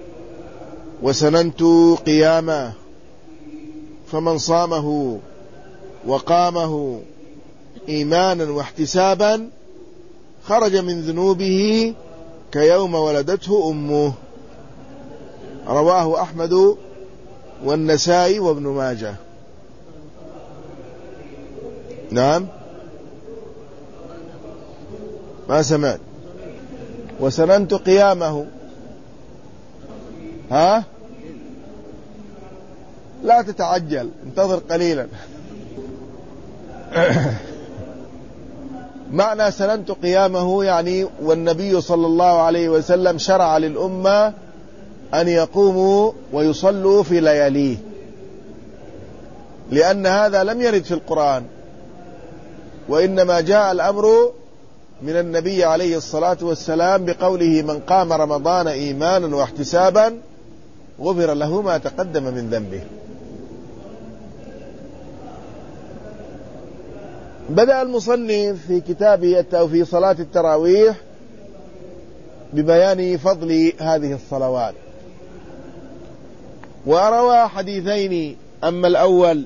وسننت قيامه، فمن صامه وقامه إيمانا واحتسابا خرج من ذنوبه كيوم ولدته أمه. رواه أحمد والنسائي وابن ماجه. نعم ما سمعت. وسننت قيامه، ها لا تتعجل، انتظر قليلا. معنى سننت قيامه يعني والنبي صلى الله عليه وسلم شرع للأمة أن يقوموا ويصلوا في لياليه، لأن هذا لم يرد في القرآن، وإنما جاء الأمر من النبي عليه الصلاة والسلام بقوله: من قام رمضان إيمانا واحتسابا غفر له ما تقدم من ذنبه. بدأ المصنف في كتابه أو في صلاة التراويح ببيان فضل هذه الصلوات، وروى حديثين. أما الأول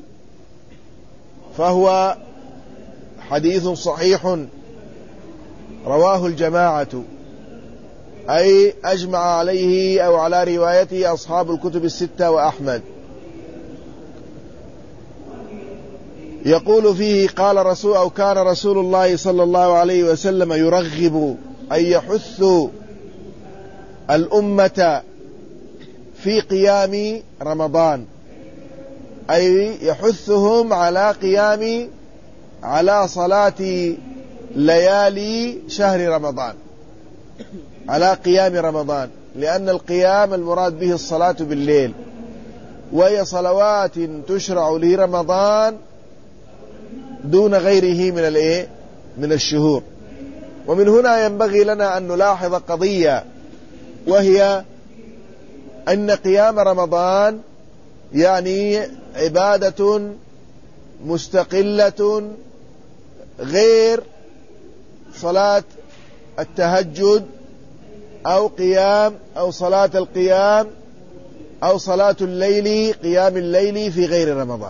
فهو حديث صحيح رواه الجماعة، أي أجمع عليه أو على روايته أصحاب الكتب الستة وأحمد. يقول فيه: قال رسول أو كان رسول الله صلى الله عليه وسلم يرغب أن يحث الأمة في قيام رمضان، أي يحثهم على قيام على صلاة ليالي شهر رمضان، على قيام رمضان، لأن القيام المراد به الصلاة بالليل، وهي صلوات تشرع لرمضان دون غيره من الايه من الشهور. ومن هنا ينبغي لنا أن نلاحظ قضية، وهي أن قيام رمضان يعني عبادة مستقلة غير صلاة التهجد أو قيام أو صلاة القيام أو صلاة الليل، قيام الليل في غير رمضان.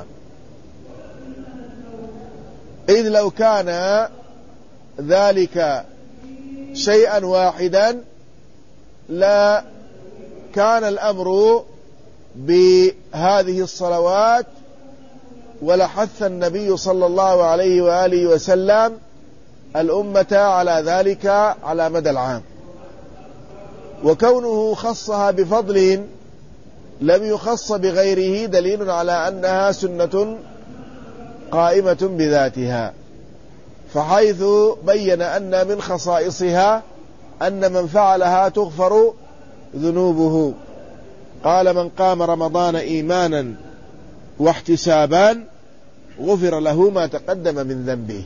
إذ لو كان ذلك شيئا واحدا لا كان الأمر بهذه الصلوات، ولحث النبي صلى الله عليه وآله وسلم الأمة على ذلك على مدى العام. وكونه خصها بفضل لم يخص بغيره دليل على أنها سنة قائمة بذاتها، فحيث بين أن من خصائصها أن من فعلها تغفر ذنوبه. قال: من قام رمضان إيمانا واحتسابا غفر له ما تقدم من ذنبه.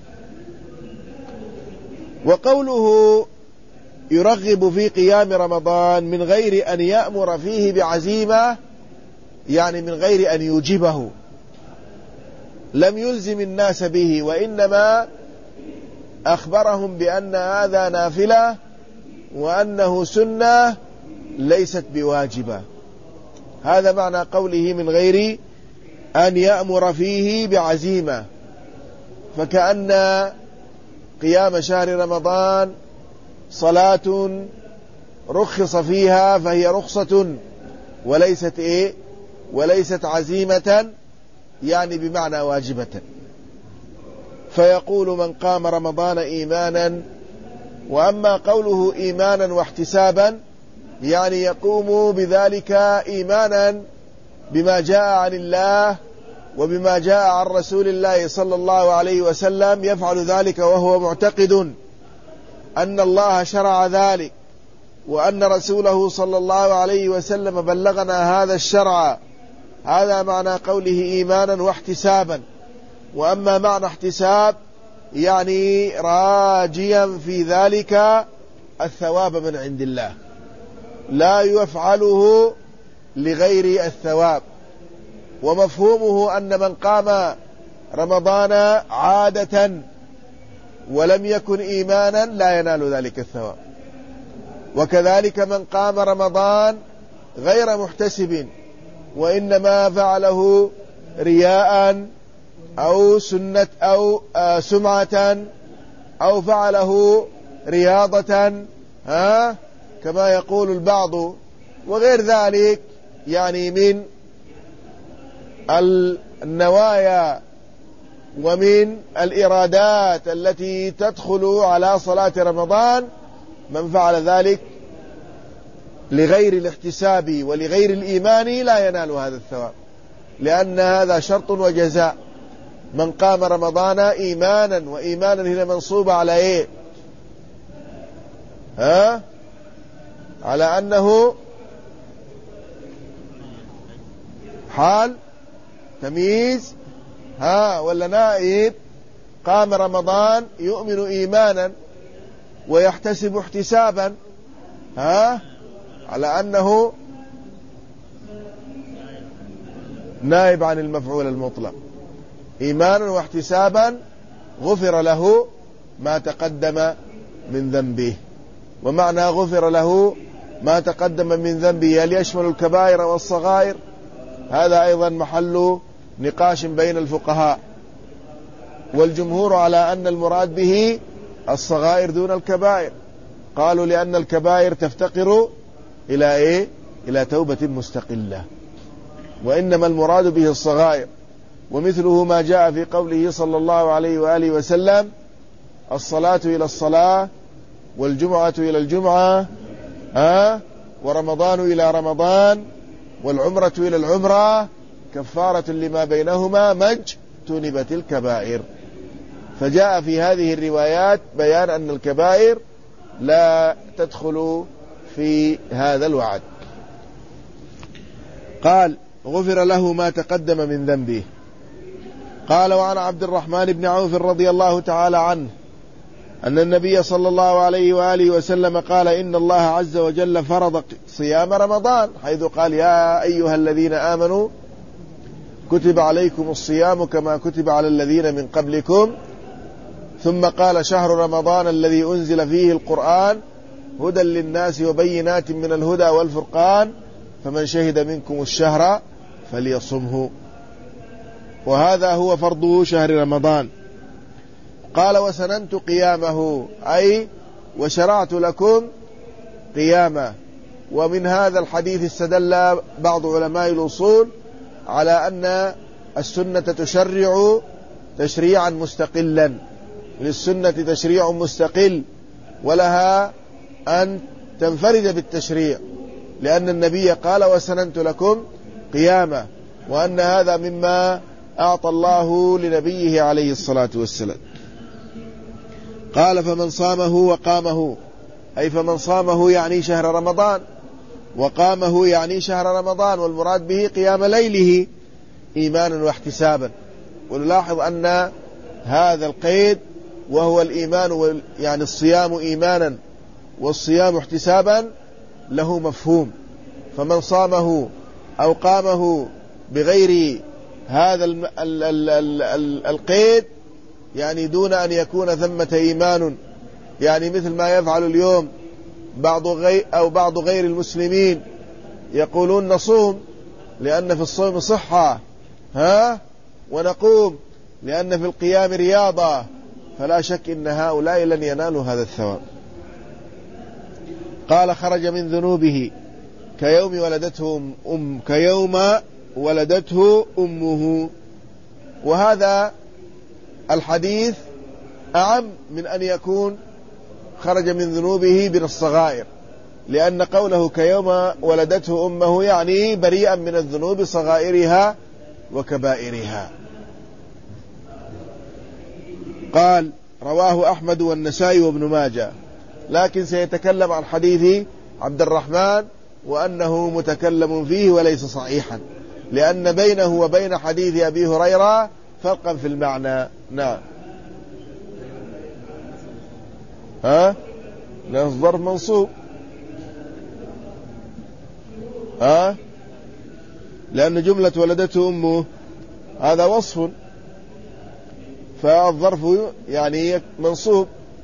وقوله يرغب في قيام رمضان من غير أن يأمر فيه بعزيمة، يعني من غير أن يوجبه، لم يلزم الناس به، وإنما أخبرهم بأن هذا نافلة وأنه سنة ليست بواجبة. هذا معنى قوله من غير أن يأمر فيه بعزيمة، فكأن قيام شهر رمضان صلاة رخص فيها، فهي رخصة وليست إيه وليست عزيمة، يعني بمعنى واجبة. فيقول: من قام رمضان إيمانا. وأما قوله إيمانا واحتسابا يعني يقوم بذلك إيمانا بما جاء عن الله وبما جاء عن رسول الله صلى الله عليه وسلم، يفعل ذلك وهو معتقد أن الله شرع ذلك، وأن رسوله صلى الله عليه وسلم بلغنا هذا الشرع. هذا معنى قوله إيمانا واحتسابا. وأما معنى احتساب يعني راجيا في ذلك الثواب من عند الله، لا يفعله لغير الثواب. ومفهومه أن من قام رمضان عادة ولم يكن إيمانا لا ينال ذلك الثواب. وكذلك من قام رمضان غير محتسب وإنما فعله رياء أو سنة أو سمعة أو فعله رياضة ها كما يقول البعض وغير ذلك، يعني من النوايا ومن الإرادات التي تدخل على صلاة رمضان، من فعل ذلك لغير الاحتساب ولغير الإيمان لا ينال هذا الثواب، لأن هذا شرط وجزاء. من قام رمضان إيمانا، وإيمانا هنا منصوبة على إيه؟ ها؟ على أنه حال تمييز ها ولا نائب؟ قام رمضان يؤمن إيمانا ويحتسب احتسابا ها على أنه نائب عن المفعول المطلق، إيمانا واحتسابا غفر له ما تقدم من ذنبه. ومعنى غفر له ما تقدم من ذنبه هل يشمل الكبائر والصغائر؟ هذا أيضا محل نقاش بين الفقهاء، والجمهور على أن المراد به الصغائر دون الكبائر. قالوا لأن الكبائر تفتقر إلى إيه؟ إلى توبة مستقلة، وإنما المراد به الصغائر. ومثله ما جاء في قوله صلى الله عليه وآله وسلم: الصلاة إلى الصلاة، والجمعة إلى الجمعة، ها ورمضان إلى رمضان، والعمرة إلى العمرة كفارة لما بينهما ما اجتنبت الكبائر. فجاء في هذه الروايات بيان أن الكبائر لا تدخل في هذا الوعد. قال: غفر له ما تقدم من ذنبه. قال: وعن عبد الرحمن بن عوف رضي الله تعالى عنه أن النبي صلى الله عليه وآله وسلم قال: إن الله عز وجل فرض صيام رمضان، حيث قال: يا أيها الذين آمنوا كتب عليكم الصيام كما كتب على الذين من قبلكم. ثم قال: شهر رمضان الذي أنزل فيه القرآن هدى للناس وبينات من الهدى والفرقان، فمن شهد منكم الشهر فليصمه. وهذا هو فرضه شهر رمضان. قال: وسننت قيامه، أي وشرعت لكم قيامه. ومن هذا الحديث استدل بعض علماء الأصول على أن السنة تشرع تشريعا مستقلا، للسنة تشريع مستقل ولها أن تنفرد بالتشريع، لأن النبي قال: وسننت لكم قيامه، وأن هذا مما أعطى الله لنبيه عليه الصلاة والسلام. قال: فمن صامه وقامه، أي فمن صامه يعني شهر رمضان، وقامه يعني شهر رمضان، والمراد به قيام ليله إيمانا واحتسابا. ونلاحظ أن هذا القيد وهو الإيمان، يعني الصيام إيمانا والصيام احتسابا له مفهوم. فمن صامه أو قامه بغير هذا القيد، يعني دون أن يكون ثمة إيمان، يعني مثل ما يفعل اليوم بعض غير أو بعض غير المسلمين، يقولون نصوم لأن في الصوم صحة، ها ونقوم لأن في القيام رياضة، فلا شك إن هؤلاء لن ينالوا هذا الثواب. قال: خرج من ذنوبه كيوم ولدته أم كيوم ولدته أمه. وهذا الحديث أعم من أن يكون خرج من ذنوبه من الصغائر، لأن قوله كيوم ولدته أمه يعني بريئا من الذنوب صغائرها وكبائرها. قال: رواه أحمد والنسائي وابن ماجه. لكن سيتكلم عن حديث عبد الرحمن وأنه متكلم فيه وليس صحيحا، لأن بينه وبين حديث أبي هريرة فرقا في المعنى. نعم. ها الظرف منصوب، ها لأن جملة ولدته أمه هذا وصف، فالظرف يعني منصوب،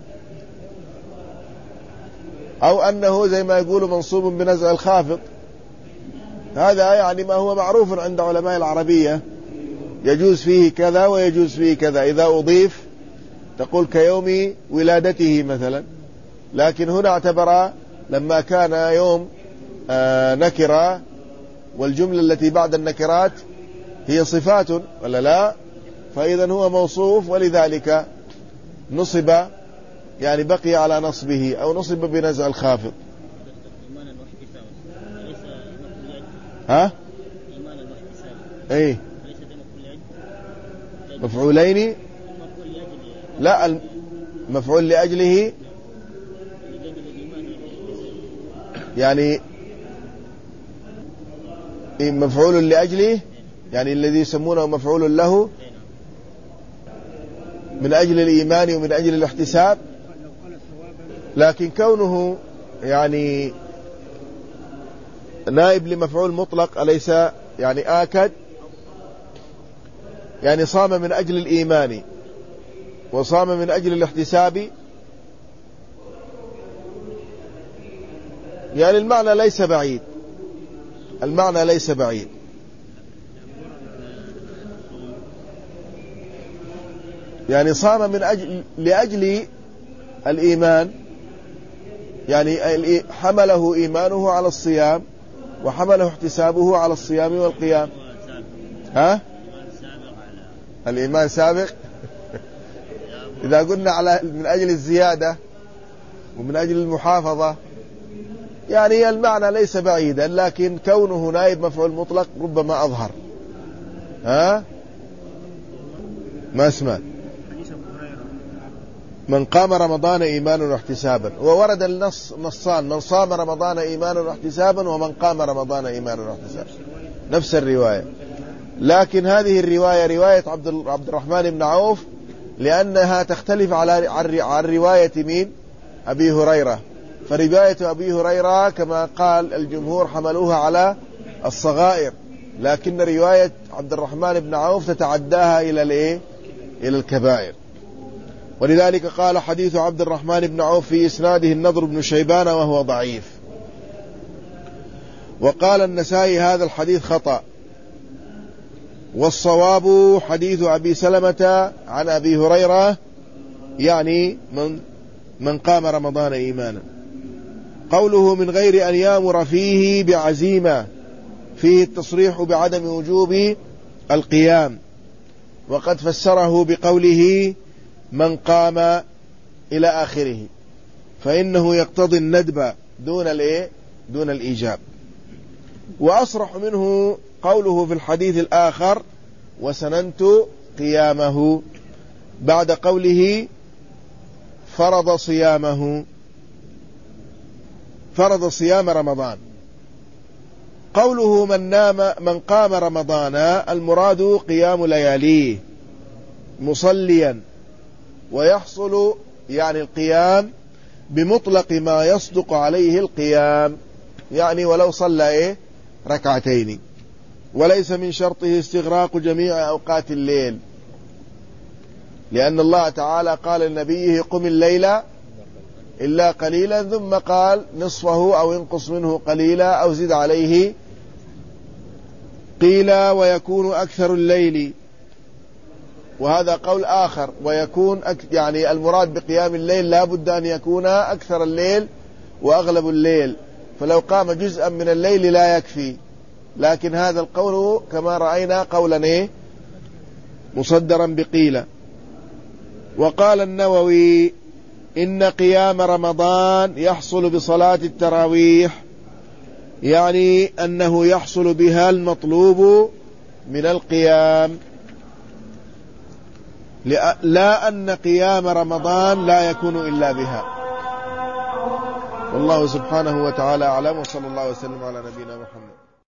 أو أنه زي ما يقول منصوب بنزع الخافض. هذا يعني ما هو معروف عند علماء العربية، يجوز فيه كذا ويجوز فيه كذا. إذا أضيف تقول كيوم ولادته مثلا، لكن هنا اعتبر لما كان يوم آه نكرة، والجملة التي بعد النكرات هي صفات ولا لا، فإذا هو موصوف، ولذلك نصب، يعني بقي على نصبه أو نصب بنزع الخافض. ها ايه مفعولين، لا المفعول لأجله يعني مفعول لأجله يعني الذي يسمونه مفعول له من أجل الإيمان ومن أجل الاحتساب، لكن كونه يعني نائب لمفعول مطلق أليس يعني آكد؟ يعني صام من أجل الإيمان وصام من أجل الاحتساب، يعني المعنى ليس بعيد، المعنى ليس بعيد. يعني صام من أجل لأجل الإيمان، يعني حمله إيمانه على الصيام وحمله احتسابه على الصيام والقيام. ها؟ الإيمان سابق. إذا قلنا على من أجل الزيادة ومن أجل المحافظة، يعني المعنى ليس بعيدا، لكن كونه نائب مفعول مطلق ربما أظهر. ها؟ ما اسمع. من قام رمضان إيمانا واحتسابا، وورد النص نصان: من صام رمضان إيمانا واحتسابا ومن قام رمضان إيمانا واحتسابا، نفس الرواية. لكن هذه الرواية رواية عبد الرحمن بن عوف، لأنها تختلف على عن رواية مين؟ أبي هريرة. فرواية أبي هريرة كما قال الجمهور حملوها على الصغائر، لكن رواية عبد الرحمن بن عوف تتعداها إلى الإيه؟ إلى الكبائر. ولذلك قال: حديث عبد الرحمن بن عوف في إسناده النضر بن شيبان وهو ضعيف. وقال النسائي: هذا الحديث خطأ، والصواب حديث أبي سلمة عن أبي هريرة، يعني من من قام رمضان إيمانا. قوله: من غير أن يأمر فيه بعزيمة، فيه التصريح بعدم وجوب القيام، وقد فسره بقوله: من قام إلى آخره، فإنه يقتضي الندب دون الإيه؟ دون الإيجاب. وأصرح منه قوله في الحديث الآخر: وسننت قيامه، بعد قوله: فرض صيامه، فرض صيام رمضان. قوله: من نام من قام رمضان، المراد قيام لياليه مصليا، ويحصل يعني القيام بمطلق ما يصدق عليه القيام، يعني ولو صلى إيه؟ ركعتين، وليس من شرطه استغراق جميع أوقات الليل، لأن الله تعالى قال لنبيه: قم الليل إلا قليلا، ثم قال: نصفه أو انقص منه قليلا أو زد عليه قيلا ويكون أكثر الليل. وهذا قول آخر: ويكون أك يعني المراد بقيام الليل لا بد أن يكون أكثر الليل وأغلب الليل، فلو قام جزءا من الليل لا يكفي. لكن هذا القول كما رأينا قولا إيه؟ مصدرا بقيلة. وقال النووي: إن قيام رمضان يحصل بصلاة التراويح، يعني أنه يحصل بها المطلوب من القيام، لا أن قيام رمضان لا يكون إلا بها. والله سبحانه وتعالى أعلم، وصلى الله وسلم على نبينا محمد.